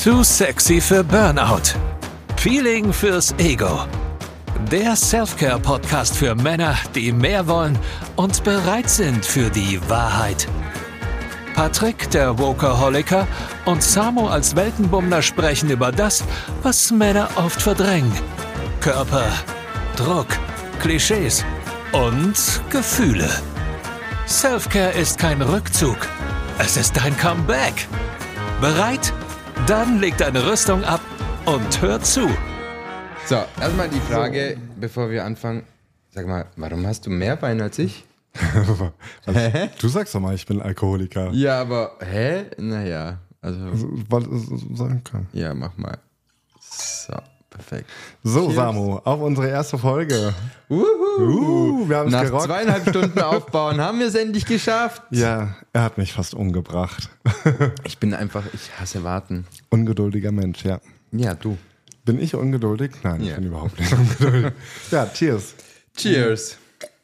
Zu sexy für Burnout. Feeling fürs Ego. Der Self-Care-Podcast für Männer, die mehr wollen und bereit sind für die Wahrheit. Patrick, der Workaholiker, und Samo als Weltenbummler sprechen über das, was Männer oft verdrängen. Körper, Druck, Klischees und Gefühle. Self-Care ist kein Rückzug. Es ist dein Comeback. Bereit? Dann leg deine Rüstung ab und hör zu. So, erstmal die Frage, bevor wir anfangen. Sag mal, warum hast du mehr Wein als ich? Hä? Du sagst doch mal, ich bin Alkoholiker. Ja, aber, hä? Naja, also. Sagen kann. Ja, mach mal. So, perfekt. So, Cheers. Samo, auf unsere erste Folge. Wir haben's Nach gerockt. 2,5 Stunden Aufbauen haben wir es endlich geschafft. Ja, er hat mich fast umgebracht. Ich hasse warten. Ungeduldiger Mensch, ja. Ja, du. Bin ich ungeduldig? Nein, ich Ja. bin überhaupt nicht ungeduldig. Ja, cheers. Cheers.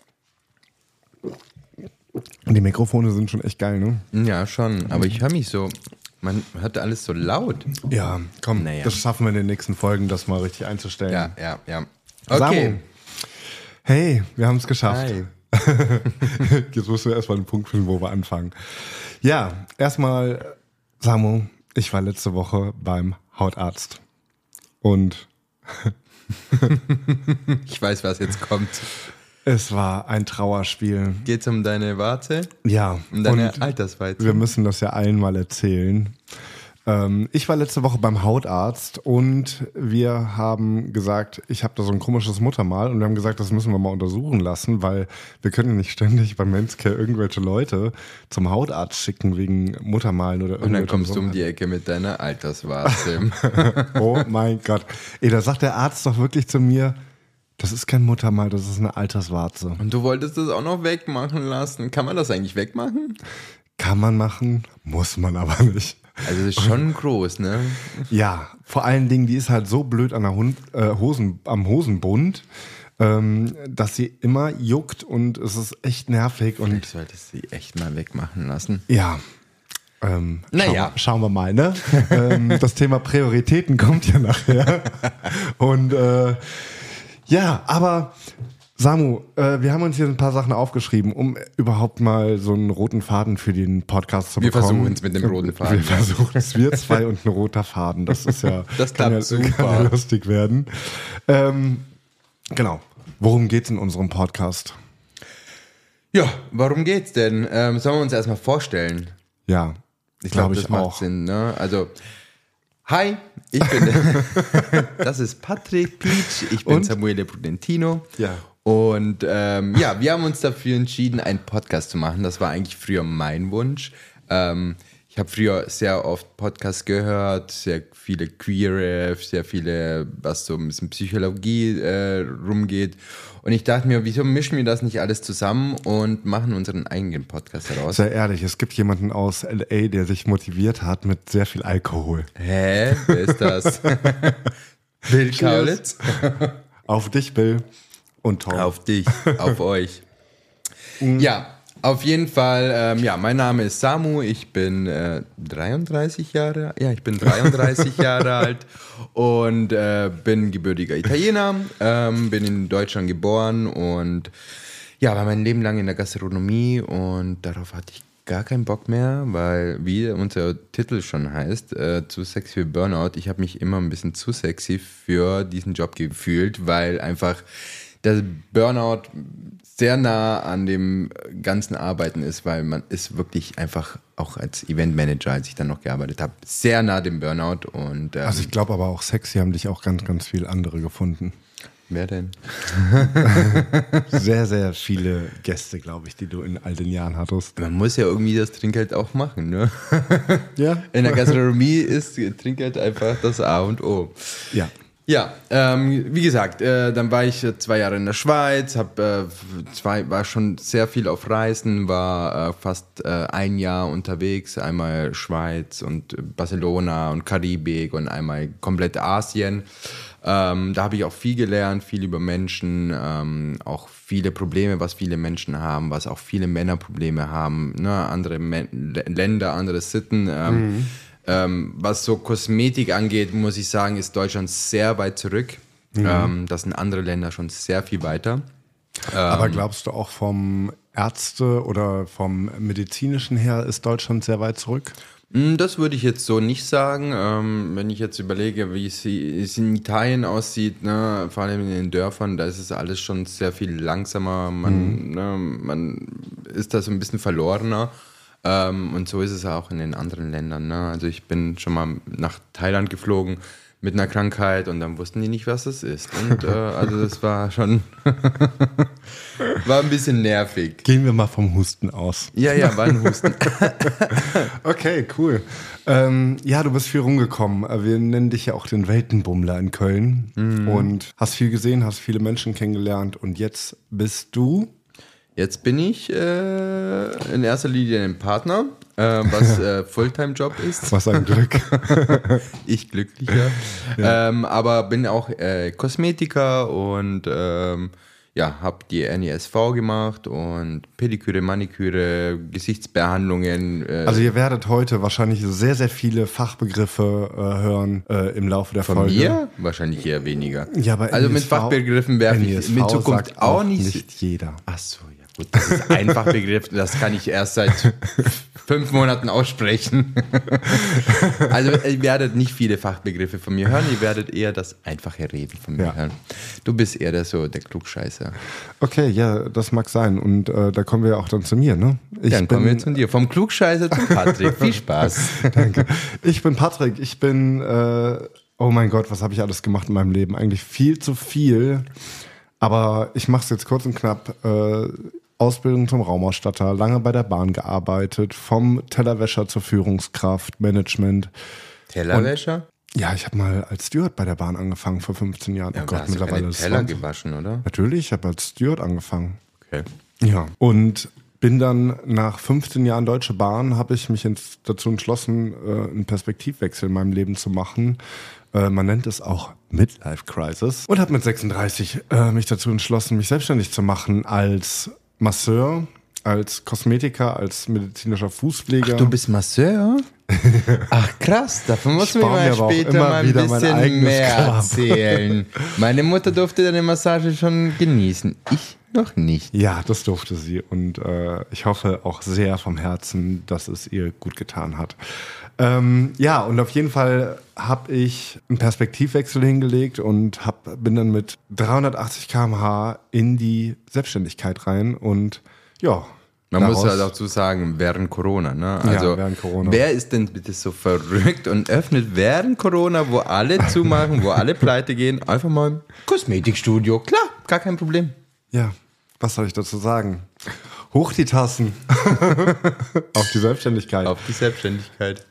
Die Mikrofone sind schon echt geil, ne? Ja, schon, aber ich höre mich so, man hört alles so laut. Ja, komm, Naja. das schaffen wir in den nächsten Folgen, das mal richtig einzustellen. Ja. Okay. Okay. Samo, hey, wir haben es geschafft. Hi. Jetzt musst du erstmal einen Punkt finden, wo wir anfangen. Ja, erstmal, Samo, ich war letzte Woche beim Hautarzt. Und Ich weiß, was jetzt kommt. es war ein Trauerspiel. Geht's um deine Warte? Ja, Um deine und Altersweite? wir müssen das ja allen mal erzählen. Ich war letzte Woche beim Hautarzt und wir haben gesagt, ich habe da so ein komisches Muttermal und wir haben gesagt, das müssen wir mal untersuchen lassen, weil wir können ja nicht ständig beim Manscare irgendwelche Leute zum Hautarzt schicken wegen Muttermalen oder irgendwas. Und dann kommst du um die Ecke mit deiner Alterswarte. Oh mein Gott. Ey, da sagt der Arzt doch wirklich zu mir, das ist kein Muttermal, das ist eine Alterswarze. Und du wolltest das auch noch wegmachen lassen. Kann man das eigentlich wegmachen? Kann man machen, muss man aber nicht. Also das ist schon groß, ne? Ja, vor allen Dingen, die ist halt so blöd an der am Hosenbund, dass sie immer juckt und es ist echt nervig. Und Ich sollte sie echt mal wegmachen lassen. ja, Naja. schauen wir mal, ne? Das Thema Prioritäten kommt ja nachher. Und ja, aber Samu, wir haben uns hier ein paar Sachen aufgeschrieben, um überhaupt mal so einen roten Faden für den Podcast zu Wir bekommen. versuchen es mit dem roten Faden. Wir versuchen es, wir zwei und ein roter Faden. Das ist ja, Das kann klappt ja, kann super. ja lustig werden. Genau. Worum geht's in unserem Podcast? Ja, warum geht's denn? Sollen wir uns erstmal vorstellen? Ja, Ich glaube, das macht Sinn, ne? Also, hi, ich bin das ist Patrick Peach, ich bin Und? Samuele Prudentino. Ja. Und ja, wir haben uns dafür entschieden, einen Podcast zu machen. Das war eigentlich früher mein Wunsch. Ich habe früher sehr oft Podcasts gehört, sehr viele Queer, sehr viele, was so ein bisschen Psychologie rumgeht. Und ich dachte mir, wieso mischen wir das nicht alles zusammen und machen unseren eigenen Podcast daraus? Sehr ehrlich, es gibt jemanden aus LA, der sich motiviert hat mit sehr viel Alkohol. Hä? Wer ist das? Bill Kaulitz? Auf dich, Bill. Und Tom. Auf dich, auf euch. Ja, auf jeden Fall, ja, mein Name ist Samu, ich bin 33 Jahre alt und bin gebürtiger Italiener, bin in Deutschland geboren und ja, war mein Leben lang in der Gastronomie und darauf hatte ich gar keinen Bock mehr, weil, wie unser Titel schon heißt, zu sexy für Burnout, ich habe mich immer ein bisschen zu sexy für diesen Job gefühlt, weil einfach der Burnout sehr nah an dem ganzen Arbeiten ist, weil man ist wirklich einfach auch als Eventmanager, als ich dann noch gearbeitet habe, sehr nah dem Burnout und Also ich glaube aber auch sexy haben dich auch ganz, ganz viele andere gefunden. wer denn? Sehr, sehr viele Gäste, glaube ich, die du in all den Jahren hattest. Man muss ja irgendwie das Trinkgeld auch machen, ne? Ja? In der Gastronomie ist Trinkgeld einfach das A und O. Ja. Ja, wie gesagt, dann war ich 2 Jahre in der Schweiz, war schon sehr viel auf Reisen, war fast 1 Jahr unterwegs, einmal Schweiz und Barcelona und Karibik und einmal komplett Asien. Da habe ich auch viel gelernt, viel über Menschen, auch viele Probleme, was viele Menschen haben, was auch viele Männer Probleme haben, ne? Andere Länder, andere Sitten. Was so Kosmetik angeht, muss ich sagen, ist Deutschland sehr weit zurück. Das sind andere Länder schon sehr viel weiter. Aber glaubst du auch vom Ärzte- oder vom Medizinischen her ist Deutschland sehr weit zurück? Das würde ich jetzt so nicht sagen. Wenn ich jetzt überlege, wie es in Italien aussieht, ne, vor allem in den Dörfern, da ist es alles schon sehr viel langsamer. Man ist da so ein bisschen verlorener. Und so ist es auch in den anderen Ländern. Ne? Also ich bin schon mal nach Thailand geflogen mit einer Krankheit und dann wussten die nicht, was es ist. Und also das war schon war ein bisschen nervig. Gehen wir mal vom Husten aus. Ja, war ein Husten. Okay, cool. Ja, du bist viel rumgekommen. Wir nennen dich ja auch den Weltenbummler in Köln. Und hast viel gesehen, hast viele Menschen kennengelernt und jetzt bist du... Jetzt bin ich in erster Linie ein Partner, was Fulltime-Job ist. Was ein Glück. Ich glücklicher. Ja. Aber bin auch Kosmetiker und habe die NESV gemacht und Pediküre, Maniküre, Gesichtsbehandlungen. Also ihr werdet heute wahrscheinlich sehr, sehr viele Fachbegriffe hören im Laufe der Von Folge. Mir? Wahrscheinlich eher weniger. Ja, aber also mit NESV Fachbegriffen werfe ich in Zukunft sagt auch nicht jeder. Ach so, ja gut, das ist ein Fachbegriff, das kann ich erst seit 5 Monaten aussprechen. Also ihr werdet nicht viele Fachbegriffe von mir hören, ihr werdet eher das einfache Reden von mir hören. Du bist eher der Klugscheißer. Okay, ja, das mag sein. Und da kommen wir auch dann zu mir, ne? Dann kommen wir zu dir. Vom Klugscheißer zum Patrick. Viel Spaß. Danke. Ich bin Patrick. Ich bin, oh mein Gott, was habe ich alles gemacht in meinem Leben? Eigentlich viel zu viel. Aber ich mache es jetzt kurz und knapp. Ausbildung zum Raumausstatter, lange bei der Bahn gearbeitet, vom Tellerwäscher zur Führungskraft, Management. Tellerwäscher? Ja, ich habe mal als Steward bei der Bahn angefangen vor 15 Jahren. Ja, oh Gott, hast mittlerweile du keine Teller gewaschen, oder? Natürlich, ich habe als Steward angefangen. Okay. Ja, und bin dann nach 15 Jahren Deutsche Bahn, habe ich mich dazu entschlossen, einen Perspektivwechsel in meinem Leben zu machen. Man nennt es auch Midlife Crisis. Und habe mit 36 mich dazu entschlossen, mich selbstständig zu machen als Masseur, als Kosmetiker, als medizinischer Fußpfleger. Ach, du bist Masseur? Ach krass, davon muss man mir später mal ein bisschen mehr erzählen. Meine Mutter durfte deine Massage schon genießen, ich noch nicht. Ja, das durfte sie und ich hoffe auch sehr vom Herzen, dass es ihr gut getan hat. Ja, und auf jeden Fall habe ich einen Perspektivwechsel hingelegt und bin dann mit 380 km/h in die Selbstständigkeit rein und ja. Man muss halt dazu sagen, während Corona, ne? Also, ja, während Corona. Wer ist denn bitte so verrückt und öffnet während Corona, wo alle zumachen, wo alle pleite gehen, einfach mal ein Kosmetikstudio? Klar, gar kein Problem. Ja, was soll ich dazu sagen? Hoch die Tassen. Auf die Selbstständigkeit. Auf die Selbstständigkeit.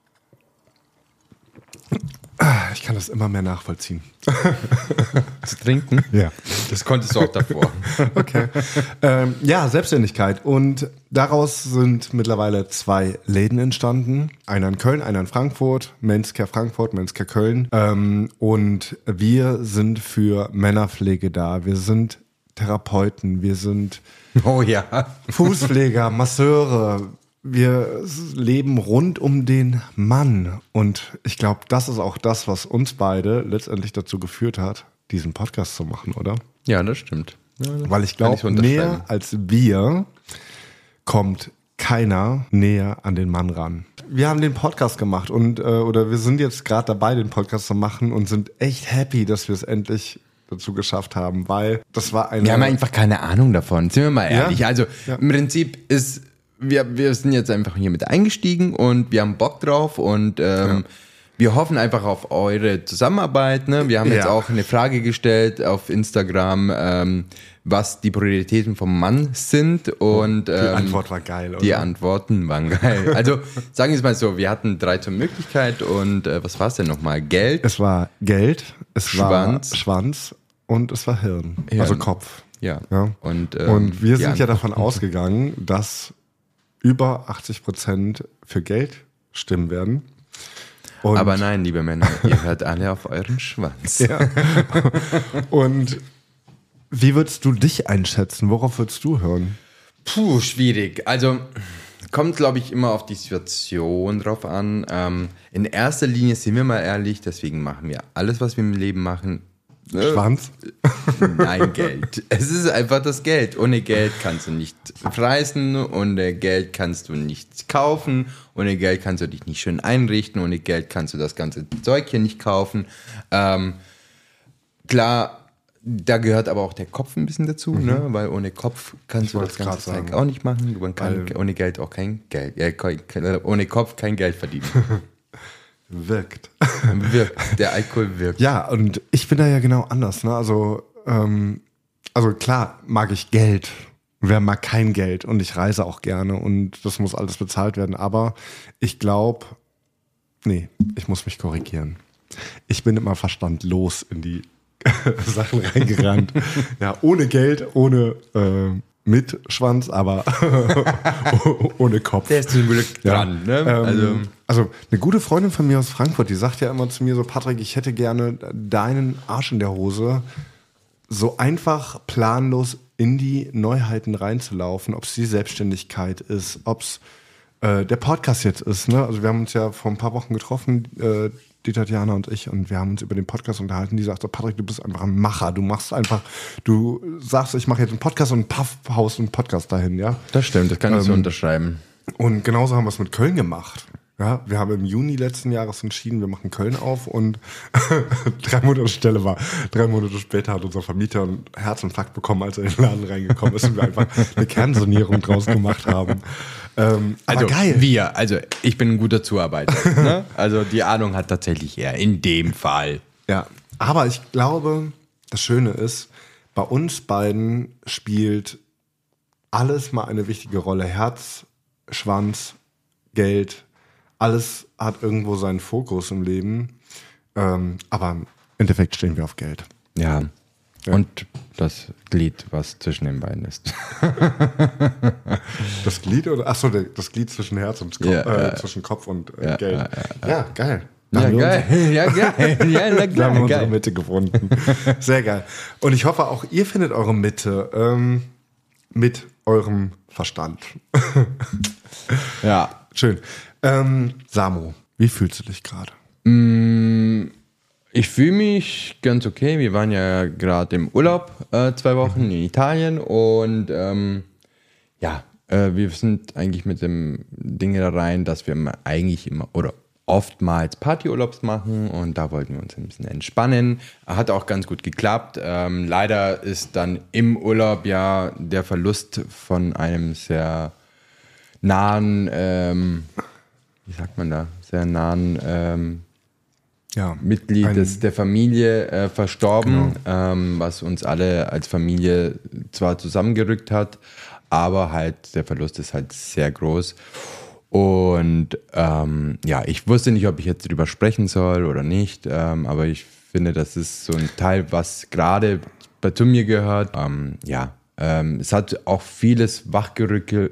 Ich kann das immer mehr nachvollziehen. Zu trinken? Ja. Das konntest du auch davor. Okay. Ja, Selbstständigkeit. Und daraus sind mittlerweile 2 Läden entstanden. Einer in Köln, einer in Frankfurt. Menscare Frankfurt, Menscare Köln. Und wir sind für Männerpflege da. Wir sind Therapeuten. Wir sind Fußpfleger, Masseure. Wir leben rund um den Mann und ich glaube, das ist auch das, was uns beide letztendlich dazu geführt hat, diesen Podcast zu machen, oder? Ja, das stimmt. Ja, das weil ich glaube, mehr als wir kommt keiner näher an den Mann ran. Wir haben den Podcast gemacht und oder wir sind jetzt gerade dabei, den Podcast zu machen und sind echt happy, dass wir es endlich dazu geschafft haben, weil das war eine... Wir haben einfach keine Ahnung davon, sind wir mal ehrlich. Ja? Also im Prinzip ist... Wir sind jetzt einfach hier mit eingestiegen und wir haben Bock drauf und wir hoffen einfach auf eure Zusammenarbeit. Ne? Wir haben jetzt auch eine Frage gestellt auf Instagram, was die Prioritäten vom Mann sind und die Antwort war geil, oder? Die Antworten waren geil. Also sagen wir es mal so, wir hatten 3 zur Möglichkeit und was war es denn nochmal? Geld? Es war Geld, es war Schwanz und es war Hirn. Also Kopf. Ja. Und wir sind ja davon ausgegangen, dass über 80% für Geld stimmen werden. Und aber nein, liebe Männer, ihr hört alle auf euren Schwanz. Ja. Und wie würdest du dich einschätzen? Worauf würdest du hören? Puh, schwierig. Also kommt, glaube ich, immer auf die Situation drauf an. In erster Linie, sind wir mal ehrlich, deswegen machen wir alles, was wir im Leben machen. Schwanz? Nein, Geld. Es ist einfach das Geld. Ohne Geld kannst du nicht reisen, ohne Geld kannst du nichts kaufen, ohne Geld kannst du dich nicht schön einrichten, ohne Geld kannst du das ganze Zeug hier nicht kaufen. Klar, da gehört aber auch der Kopf ein bisschen dazu, ne? Weil ohne Kopf kannst du das ganze Zeug auch nicht machen. Man kann ohne Geld auch ohne Kopf kein Geld verdienen. Wirkt. Der Alkohol wirkt. Ja, und ich bin da ja genau anders. Ne? Also klar mag ich Geld. Wer mag kein Geld? Und ich reise auch gerne und das muss alles bezahlt werden. Aber ich glaube, ich muss mich korrigieren. Ich bin immer verstandlos in die Sachen reingerannt. Ja, ohne Geld, ohne mit Schwanz, aber ohne Kopf. Der ist zum Glück dran. Ne? Also eine gute Freundin von mir aus Frankfurt, die sagt ja immer zu mir so, Patrick, ich hätte gerne deinen Arsch in der Hose, so einfach planlos in die Neuheiten reinzulaufen, ob es die Selbstständigkeit ist, ob es der Podcast jetzt ist. Ne? Also wir haben uns ja vor ein paar Wochen getroffen, die Tatjana und ich, und wir haben uns über den Podcast unterhalten. Die sagt so, Patrick, du bist einfach ein Macher. Du sagst, ich mache jetzt einen Podcast und haust einen Podcast dahin, ja? Das stimmt, das kann ich so unterschreiben. Und genauso haben wir es mit Köln gemacht. Ja, wir haben im Juni letzten Jahres entschieden, wir machen Köln auf und 3 Monate später hat unser Vermieter einen Herzinfarkt bekommen, als er in den Laden reingekommen ist und wir einfach eine Kernsanierung draus gemacht haben. Also geil. Ich bin ein guter Zuarbeiter. Ne? Also die Ahnung hat tatsächlich er in dem Fall. Ja, aber ich glaube, das Schöne ist, bei uns beiden spielt alles mal eine wichtige Rolle. Herz, Schwanz, Geld, alles hat irgendwo seinen Fokus im Leben. Aber im Endeffekt stehen wir auf Geld. Ja. Und das Glied, was zwischen den beiden ist. Das Glied oder? Achso, das Glied zwischen Herz und Kopf, zwischen Kopf und Geld. Ja, geil. Ja, geil. Wir haben unsere Mitte gefunden. Sehr geil. Und ich hoffe, auch ihr findet eure Mitte mit eurem Verstand. Ja. Schön. Samu, wie fühlst du dich gerade? Ich fühle mich ganz okay. Wir waren ja gerade im Urlaub 2 Wochen in Italien und wir sind eigentlich mit dem Ding da rein, dass wir eigentlich immer oder oftmals Partyurlaubs machen und da wollten wir uns ein bisschen entspannen. Hat auch ganz gut geklappt. Leider ist dann im Urlaub ja der Verlust von einem sehr nahen, sehr nahen Mitglied der Familie verstorben, genau. Was uns alle als Familie zwar zusammengerückt hat, aber halt der Verlust ist halt sehr groß. Und ich wusste nicht, ob ich jetzt drüber sprechen soll oder nicht, aber ich finde, das ist so ein Teil, was gerade zu mir gehört. Es hat auch vieles wachgerüttelt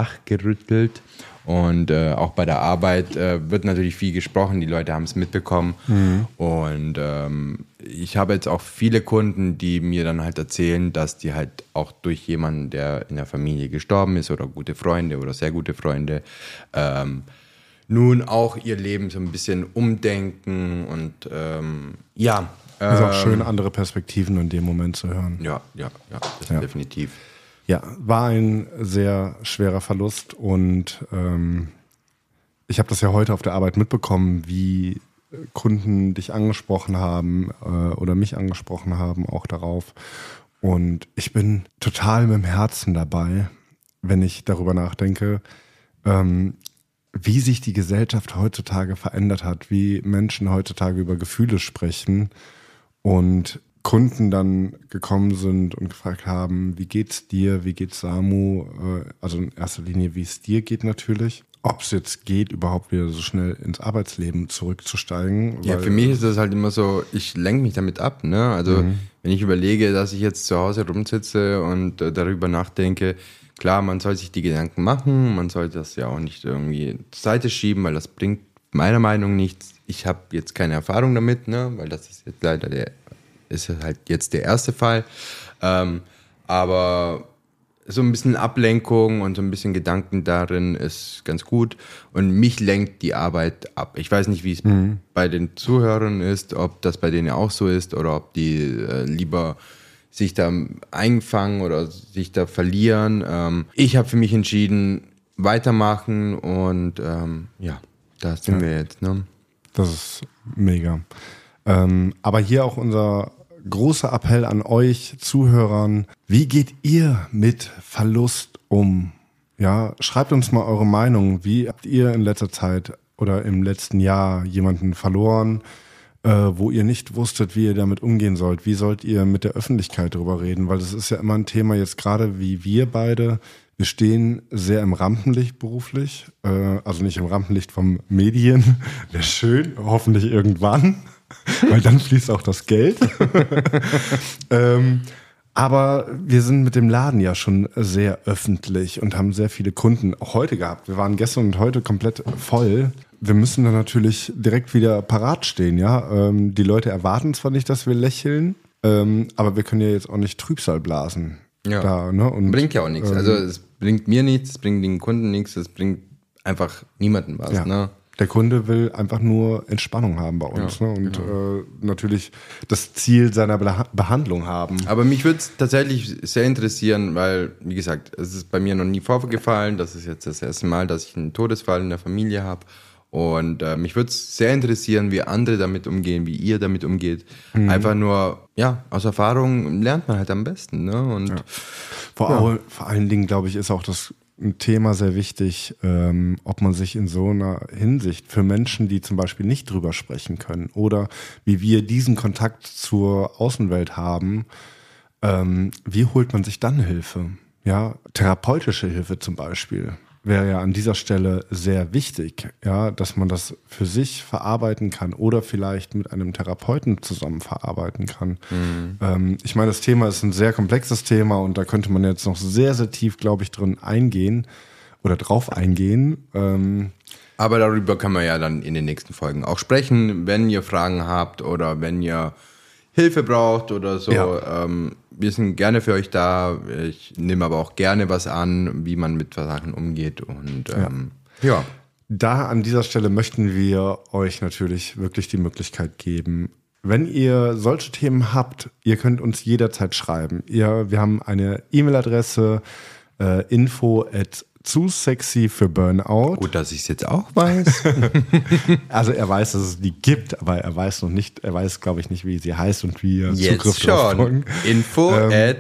und auch bei der Arbeit wird natürlich viel gesprochen, die Leute haben es mitbekommen und ich habe jetzt auch viele Kunden, die mir dann halt erzählen, dass die halt auch durch jemanden, der in der Familie gestorben ist oder gute Freunde oder sehr gute Freunde, nun auch ihr Leben so ein bisschen umdenken und Also auch schön, andere Perspektiven in dem Moment zu hören. Ja, definitiv. Ja, war ein sehr schwerer Verlust und ich habe das ja heute auf der Arbeit mitbekommen, wie Kunden dich angesprochen haben oder mich angesprochen haben auch darauf. Und ich bin total mit dem Herzen dabei, wenn ich darüber nachdenke, wie sich die Gesellschaft heutzutage verändert hat, wie Menschen heutzutage über Gefühle sprechen und Kunden dann gekommen sind und gefragt haben, wie geht's dir, wie geht's Samu, also in erster Linie, wie es dir geht natürlich. Ob es jetzt geht, überhaupt wieder so schnell ins Arbeitsleben zurückzusteigen. Ja, für mich ist das halt immer so, ich lenke mich damit ab. Ne? Also wenn ich überlege, dass ich jetzt zu Hause rumsitze und darüber nachdenke, klar, man soll sich die Gedanken machen, man soll das ja auch nicht irgendwie zur Seite schieben, weil das bringt meiner Meinung nach nichts. Ich habe jetzt keine Erfahrung damit, ne? Weil das ist jetzt leider ist halt jetzt der erste Fall. Aber so ein bisschen Ablenkung und so ein bisschen Gedanken darin ist ganz gut. Und mich lenkt die Arbeit ab. Ich weiß nicht, wie es bei den Zuhörern ist, ob das bei denen auch so ist oder ob die lieber sich da einfangen oder sich da verlieren. Ich habe für mich entschieden, weitermachen und da sind wir jetzt. Ne? Das ist mega. Aber hier auch unser großer Appell an euch Zuhörern. Wie geht ihr mit Verlust um? Ja, schreibt uns mal eure Meinung. Wie habt ihr in letzter Zeit oder im letzten Jahr jemanden verloren, wo ihr nicht wusstet, wie ihr damit umgehen sollt? Wie sollt ihr mit der Öffentlichkeit darüber reden? Weil das ist ja immer ein Thema jetzt gerade wie wir beide. Wir stehen sehr im Rampenlicht beruflich, also nicht im Rampenlicht vom Medien. Wäre schön, hoffentlich irgendwann, weil dann fließt auch das Geld. Aber wir sind mit dem Laden ja schon sehr öffentlich und haben sehr viele Kunden auch heute gehabt. Wir waren gestern und heute komplett voll. Wir müssen dann natürlich direkt wieder parat stehen, ja. Die Leute erwarten zwar nicht, dass wir lächeln, aber wir können ja jetzt auch nicht Trübsal blasen. Ja, da, ne? Und, bringt ja auch nichts. Also es bringt mir nichts, es bringt den Kunden nichts, es bringt einfach niemandem was. Ja. Ne? Der Kunde will einfach nur Entspannung haben bei uns, Ja, ne? Und genau. natürlich das Ziel seiner Behandlung haben. Aber mich würde es tatsächlich sehr interessieren, weil, wie gesagt, es ist bei mir noch nie vorgefallen. Das ist jetzt das erste Mal, dass ich einen Todesfall in der Familie habe. Und mich würde es sehr interessieren, wie andere damit umgehen, wie ihr damit umgeht. Einfach nur, ja, aus Erfahrung lernt man halt am besten. Ne? Und Vor allen Dingen, glaube ich, ist auch das Thema sehr wichtig, ob man sich in so einer Hinsicht für Menschen, die zum Beispiel nicht drüber sprechen können oder wie wir diesen Kontakt zur Außenwelt haben, wie holt man sich dann Hilfe? Ja, therapeutische Hilfe zum Beispiel wäre ja an dieser Stelle sehr wichtig, ja, dass man das für sich verarbeiten kann oder vielleicht mit einem Therapeuten zusammen verarbeiten kann. Ich meine, das Thema ist ein sehr komplexes Thema und da könnte man jetzt noch sehr, sehr tief, glaube ich, drin eingehen oder drauf eingehen. Aber darüber können wir ja dann in den nächsten Folgen auch sprechen, wenn ihr Fragen habt oder wenn ihr Hilfe braucht oder so. Ja. Wir sind gerne für euch da. Ich nehme aber auch gerne was an, wie man mit Sachen umgeht. Und ja. Da an dieser Stelle möchten wir euch natürlich wirklich die Möglichkeit geben, wenn ihr solche Themen habt, ihr könnt uns jederzeit schreiben. Wir haben eine E-Mail-Adresse info@zu-sexy für Burnout. Gut, dass ich es jetzt auch weiß. Also er weiß, dass es die gibt, aber er weiß glaube ich nicht, wie sie heißt und wie ihr Jetzt Zugriff drauf schon. Info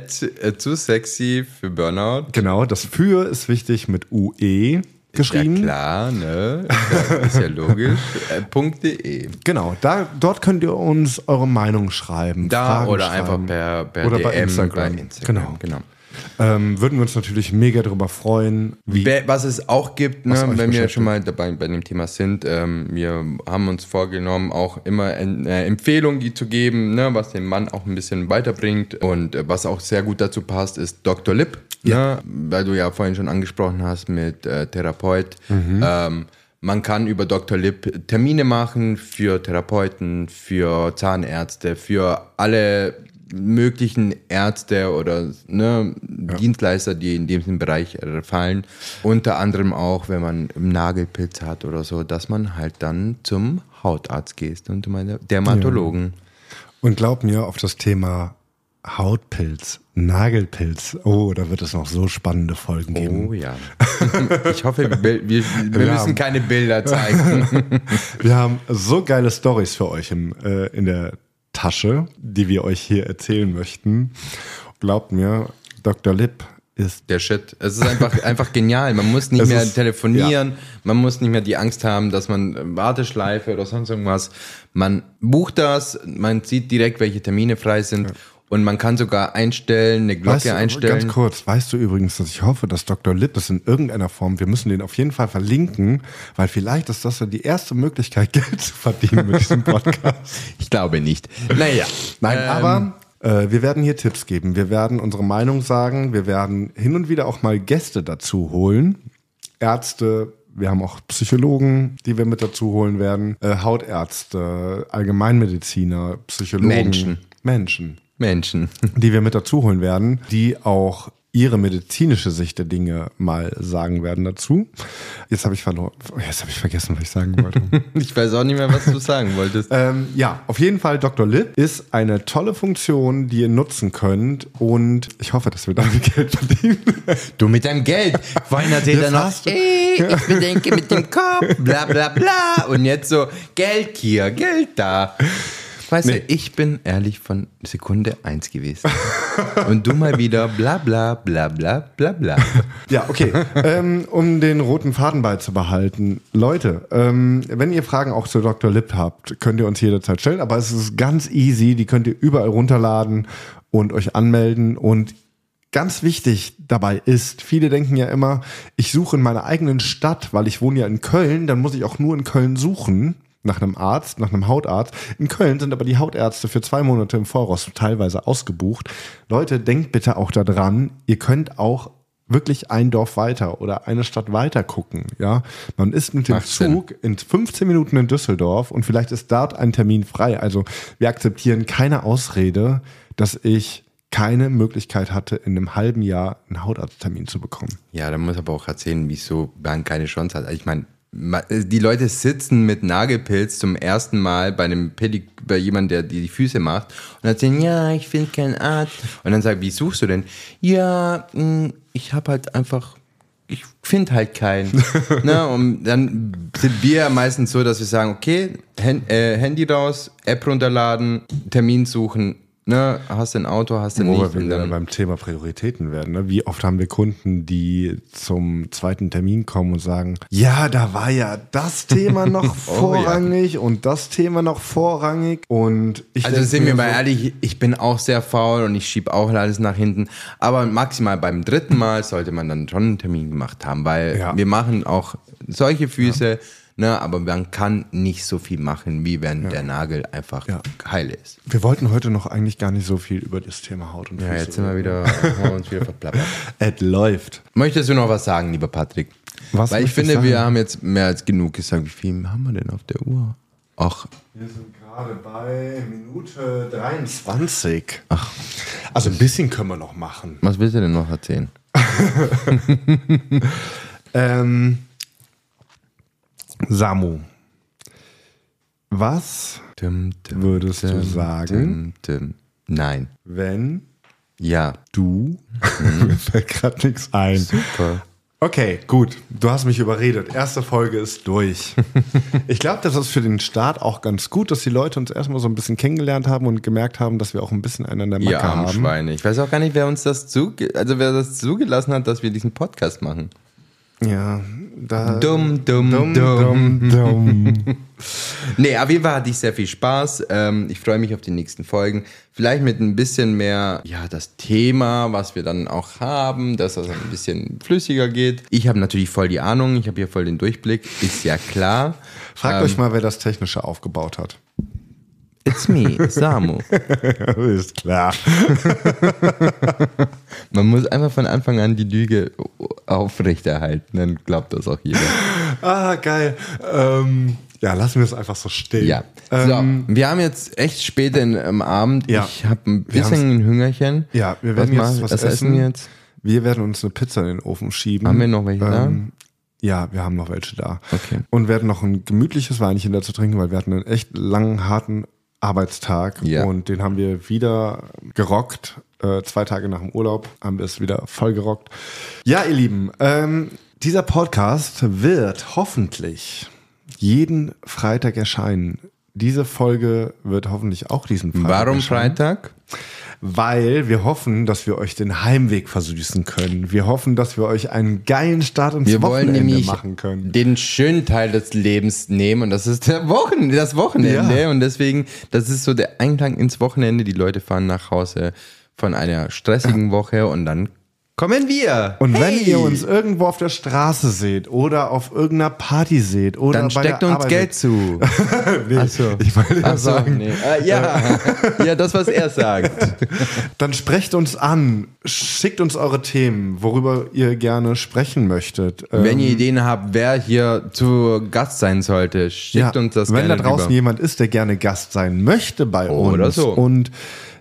zu sexy für Burnout. Genau, das für ist wichtig mit UE geschrieben. Ja klar, ne? Ist ja logisch. .de. Genau, dort könnt ihr uns eure Meinung schreiben. Da Fragen oder schreiben. einfach per oder DM bei Instagram. Genau. Würden wir uns natürlich mega darüber freuen. Was es auch gibt, Was ne, euch wenn wir beschäftigt. schon mal dabei bei dem Thema sind, wir haben uns vorgenommen, auch immer eine Empfehlung zu geben, ne, was den Mann auch ein bisschen weiterbringt. Und was auch sehr gut dazu passt, ist Dr. Lipp, ne, weil du ja vorhin schon angesprochen hast mit Therapeut. Man kann über Dr. Lipp Termine machen für Therapeuten, für Zahnärzte, für alle möglichen Ärzte oder Dienstleister, die in diesem Bereich fallen. Unter anderem auch, wenn man einen Nagelpilz hat oder so, dass man halt dann zum Hautarzt geht und zum Dermatologen. Und glaub mir, auf das Thema Hautpilz, Nagelpilz, da wird es noch so spannende Folgen geben. Oh ja. Ich hoffe, wir müssen keine Bilder zeigen. Wir haben so geile Storys für euch in der Tasche, die wir euch hier erzählen möchten. Glaubt mir, Dr. Lipp ist der Shit. Es ist einfach genial. Man muss nicht mehr telefonieren, man muss nicht mehr die Angst haben, dass man Warteschleife oder sonst irgendwas. Man bucht das, man sieht direkt, welche Termine frei sind und man kann sogar einstellen, eine Glocke einstellen. Ganz kurz, weißt du übrigens, dass ich hoffe, dass Dr. Lipp das in irgendeiner Form, wir müssen den auf jeden Fall verlinken, weil vielleicht ist das ja die erste Möglichkeit, Geld zu verdienen mit diesem Podcast. Ich glaube nicht. Naja. Nein, aber wir werden hier Tipps geben. Wir werden unsere Meinung sagen. Wir werden hin und wieder auch mal Gäste dazu holen. Ärzte, wir haben auch Psychologen, die wir mit dazu holen werden. Hautärzte, Allgemeinmediziner, Psychologen. Menschen. Die wir mit dazu holen werden, die auch ihre medizinische Sicht der Dinge mal sagen werden dazu. Jetzt habe ich verloren. Jetzt habe ich vergessen, was ich sagen wollte. Ich weiß auch nicht mehr, was du sagen wolltest. Ja, auf jeden Fall Dr. Lipp ist eine tolle Funktion, die ihr nutzen könnt und ich hoffe, dass wir damit Geld verdienen. Du mit deinem Geld. Vorhin erzählt er noch, ich bedenke mit dem Kopf, bla bla bla. Und jetzt so, Geld hier, Geld da. Weißt du, ich bin ehrlich von Sekunde 1 gewesen. Und du mal wieder bla bla bla bla bla bla. Ja, okay. Um den roten Faden beizubehalten. Leute, wenn ihr Fragen auch zu Dr. Lipp habt, könnt ihr uns jederzeit stellen. Aber es ist ganz easy. Die könnt ihr überall runterladen und euch anmelden. Und ganz wichtig dabei ist, viele denken ja immer, ich suche in meiner eigenen Stadt, weil ich wohne ja in Köln, dann muss ich auch nur in Köln suchen. Nach einem Arzt, nach einem Hautarzt. In Köln sind aber die Hautärzte für 2 Monate im Voraus teilweise ausgebucht. Leute, denkt bitte auch daran, ihr könnt auch wirklich ein Dorf weiter oder eine Stadt weiter gucken. Ja? Man ist mit dem Zug in 15 Minuten in Düsseldorf und vielleicht ist dort ein Termin frei. Also wir akzeptieren keine Ausrede, dass ich keine Möglichkeit hatte, in einem halben Jahr einen Hautarzttermin zu bekommen. Ja, da muss aber auch erzählen, wieso man keine Chance hat. Also ich meine, die Leute sitzen mit Nagelpilz zum ersten Mal bei jemandem, der die Füße macht und erzählen, ja, ich finde keinen Arzt. Und dann sagen, wie suchst du denn? Ja, ich habe halt einfach, ich finde halt keinen. Ne? Und dann sind wir meistens so, dass wir sagen, okay, Handy raus, App runterladen, Termin suchen. Ne, hast du ein Auto, hast du nicht. Wo wir dann beim Thema Prioritäten werden. Ne? Wie oft haben wir Kunden, die zum zweiten Termin kommen und sagen, ja, da war ja das Thema noch vorrangig und das Thema noch vorrangig. Und ich also sind wir mal ehrlich, ich bin auch sehr faul und ich schiebe auch alles nach hinten. Aber maximal beim 3. Mal sollte man dann schon einen Termin gemacht haben, weil wir machen auch solche Füße. Ne, aber man kann nicht so viel machen, wie wenn der Nagel einfach heile ist. Wir wollten heute noch eigentlich gar nicht so viel über das Thema Haut und Füße. Ja, jetzt sind wir uns wieder verplappert. Es läuft. Möchtest du noch was sagen, lieber Patrick? Weil ich finde, wir haben jetzt mehr als genug gesagt. Wie viel haben wir denn auf der Uhr? Ach. Wir sind gerade bei Minute 23. Ach. Also ein bisschen können wir noch machen. Was willst du denn noch erzählen? Samu, was würdest du sagen? Nein. Wenn Ja. Du? Mir fällt gerade nichts ein. Super. Okay, gut. Du hast mich überredet. Erste Folge ist durch. Ich glaube, das ist für den Start auch ganz gut, dass die Leute uns erstmal so ein bisschen kennengelernt haben und gemerkt haben, dass wir auch ein bisschen einander Macke haben. Schweine. Ich weiß auch gar nicht, wer das zugelassen hat, dass wir diesen Podcast machen. Ja, da. Dumm. Nee, auf jeden Fall hatte ich sehr viel Spaß. Ich freue mich auf die nächsten Folgen. Vielleicht mit ein bisschen mehr, das Thema, was wir dann auch haben, dass das ein bisschen flüssiger geht. Ich habe natürlich voll die Ahnung, ich habe hier voll den Durchblick, ist ja klar. Fragt euch mal, wer das Technische aufgebaut hat. It's me, Samu. Ist klar. Man muss einfach von Anfang an die Lüge aufrechterhalten, dann glaubt das auch jeder. Ah, geil. Lassen wir es einfach so stehen. Ja. So, wir haben jetzt echt spät am Abend. Ja. Ich habe ein bisschen ein Hüngerchen. Ja, wir werden jetzt was essen. Wir jetzt? Wir werden uns eine Pizza in den Ofen schieben. Haben wir noch welche da? Ja, wir haben noch welche da. Okay. Und werden noch ein gemütliches Weinchen dazu trinken, weil wir hatten einen echt langen, harten Arbeitstag. Ja. Und den haben wir wieder gerockt. 2 Tage nach dem Urlaub haben wir es wieder voll gerockt. Ja, ihr Lieben, dieser Podcast wird hoffentlich jeden Freitag erscheinen. Diese Folge wird hoffentlich auch diesen Freitag Warum erscheinen. Freitag? Weil wir hoffen, dass wir euch den Heimweg versüßen können. Wir hoffen, dass wir euch einen geilen Start ins Wochenende machen können. Den schönen Teil des Lebens nehmen und das ist das Wochenende. Ja. Und deswegen, das ist so der Eingang ins Wochenende. Die Leute fahren nach Hause von einer stressigen Woche und dann kommen wir. Und wenn ihr uns irgendwo auf der Straße seht oder auf irgendeiner Party seht oder dann bei steckt der uns Arbeit Geld zu. Nee, Achso. ich wollte sagen. Nee. Ja, das, was er sagt. Dann sprecht uns an, schickt uns eure Themen, worüber ihr gerne sprechen möchtet. Wenn ihr Ideen habt, wer hier zu Gast sein sollte, schickt uns das wenn gerne da draußen rüber. jemand ist, der gerne Gast sein möchte bei uns oder so. und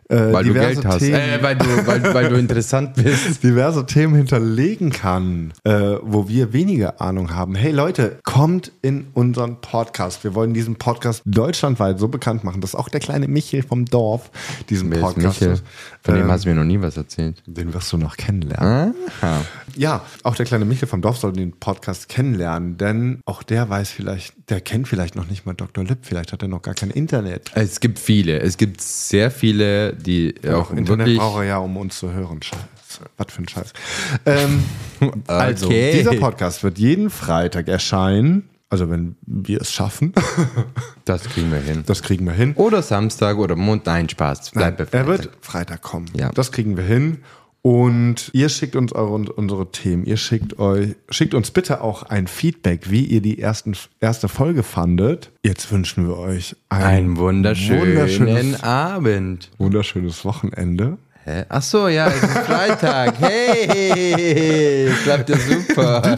Weil du Geld hast. Weil du interessant bist. Diverse Themen hinterlegen kann, wo wir weniger Ahnung haben. Hey Leute, kommt in unseren Podcast. Wir wollen diesen Podcast deutschlandweit so bekannt machen, dass auch der kleine Michel vom Dorf diesen Podcast hat. Von dem hast du mir noch nie was erzählt. Den wirst du noch kennenlernen. Aha. Ja, auch der kleine Michel vom Dorf soll den Podcast kennenlernen, denn auch der kennt vielleicht noch nicht mal Dr. Lipp, vielleicht hat er noch gar kein Internet. Es gibt sehr viele, die auch Internet wirklich... braucht er ja, um uns zu hören. Scheiße, was für ein Scheiß. Also, dieser Podcast wird jeden Freitag erscheinen, also wenn wir es schaffen. Das kriegen wir hin. Das kriegen wir hin. Oder Samstag oder Montag. Nein, Spaß. Bleibt bei Freitag. Er wird Freitag kommen. Ja. Das kriegen wir hin. Und ihr schickt uns unsere Themen. Ihr schickt uns bitte auch ein Feedback, wie ihr die erste Folge fandet. Jetzt wünschen wir euch einen wunderschönen Abend. Wunderschönes Wochenende. Hä? Ach so, ja, es ist Freitag. Hey, klappt ja super.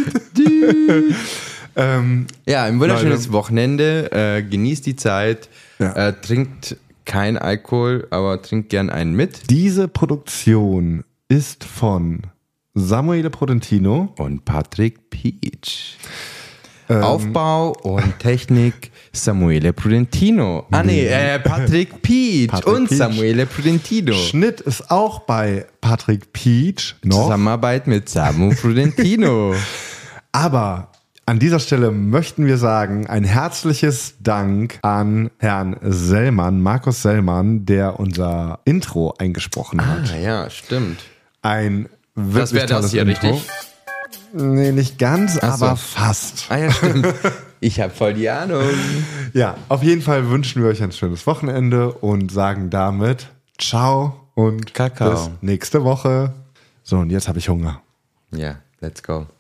Ja, ein wunderschönes Wochenende. Genießt die Zeit. Ja. Trinkt kein Alkohol, aber trinkt gern einen mit. Diese Produktion ist von Samuele Prudentino und Patrick Peach. Aufbau und Technik Samuele Prudentino. Patrick Peach und Peach. Samuele Prudentino. Schnitt ist auch bei Patrick Peach. Zusammenarbeit mit Samu Prudentino. Aber an dieser Stelle möchten wir sagen, ein herzliches Dank an Herrn Sellmann, Markus Sellmann, der unser Intro eingesprochen hat. Ah, ja, stimmt. Ein wirklich tolles hier Intro. Richtig? Nee, nicht ganz, aber fast. Ah ja, stimmt. Ich habe voll die Ahnung. Ja, auf jeden Fall wünschen wir euch ein schönes Wochenende und sagen damit ciao und Kakao. Bis nächste Woche. So, und jetzt habe ich Hunger. Ja, let's go.